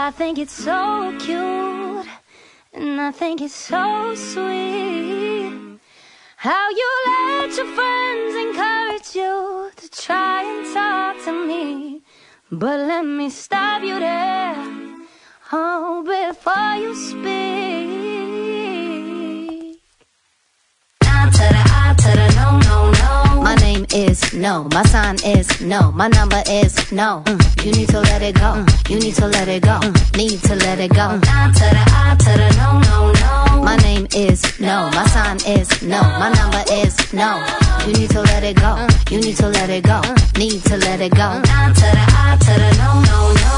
I think it's so cute, and I think it's so sweet how you let your friends encourage you to try and talk to me. But let me stop you there, oh, before you speak. Nah to the I to the no, no, no. My name is no, my sign is no, my number is no. You need to let it go, you need to let it go, need to let it go. Nah to the I to the no, no, no. My name is no, my sign is no, my number is no. You need to let it go, you need to let it go, need to let it go. Nah to the I to the no, no, no.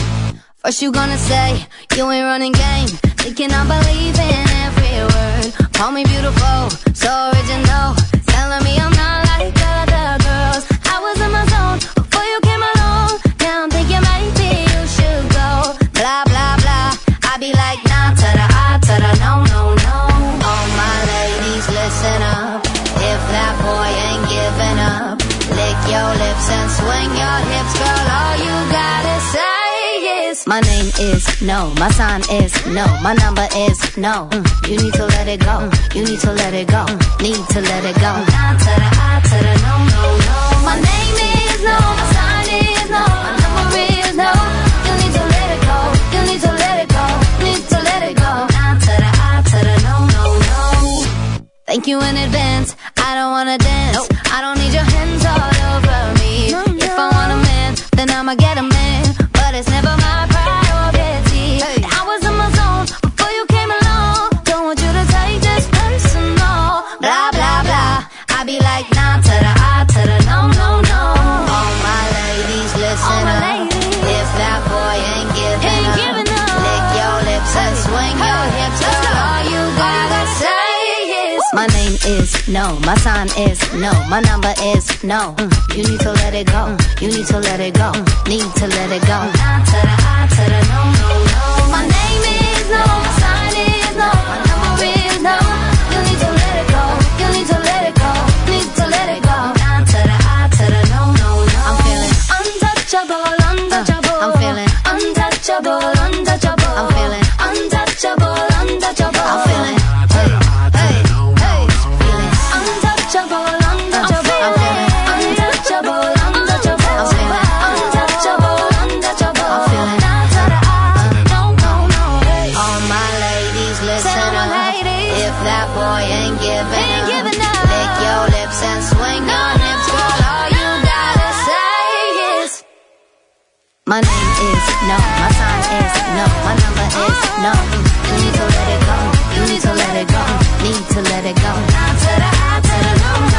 First you gonna say you ain't running game, thinking I believe in every word. Call me beautiful, so original, telling me I'm not like other girls. I was in my zone before you came along. Now I'm thinking maybe you should go. Blah blah blah, I be like nah to the I to the no, no, no. All my ladies listen up, if that boy ain't giving up, lick your lips and swing your hips, girl, all you gotta say. My name is no, my sign is no, my number is no. You need to let it go, you need to let it go, need to let it go. Nah to the I to the no, no, no. My name is no, my sign is no, my number is no. You need to let it go, you need to let it go, need to let it go. Nah to the I to the no, no, no. Thank you in advance, I don't wanna dance, nope. I don't need your hands all over me. No, no. If I want a man, then I'ma get a man, but it's never my priority. Hey. I was in my zone before you came along. Don't want you to take this personal. Blah blah blah, I be like nah to the I to the no, no, no. All my ladies listen up, if that boy ain't giving up, lick your lips and swing your hips, girl, all you gotta say is my name is no, my sign is no, my number is no. You need to let it go, you need to let it go, need to let it go. Nah to the I to the no, no, no. My name is no, my sign is no, my number is no. You need to let it go, you need to let it go, need to let it go. Nah to the I to the no, no, no. I'm feeling untouchable, untouchable. I'm feeling untouchable, untouchable. I'm feeling untouchable, untouchable. I'm feeling untouchable, untouchable. I'm feeling untouchable, untouchable. I'm feeling untouchable, untouchable. I'm feeling nah to the I, no, no, no. All my ladies listen up, if that boy ain't giving up, lick your lips and swing your hips, girl, all you gotta say is my name is no, my sign is no, my number is no. You need to let it go, you need to let it go, need to let it go. Nah to the I to the no.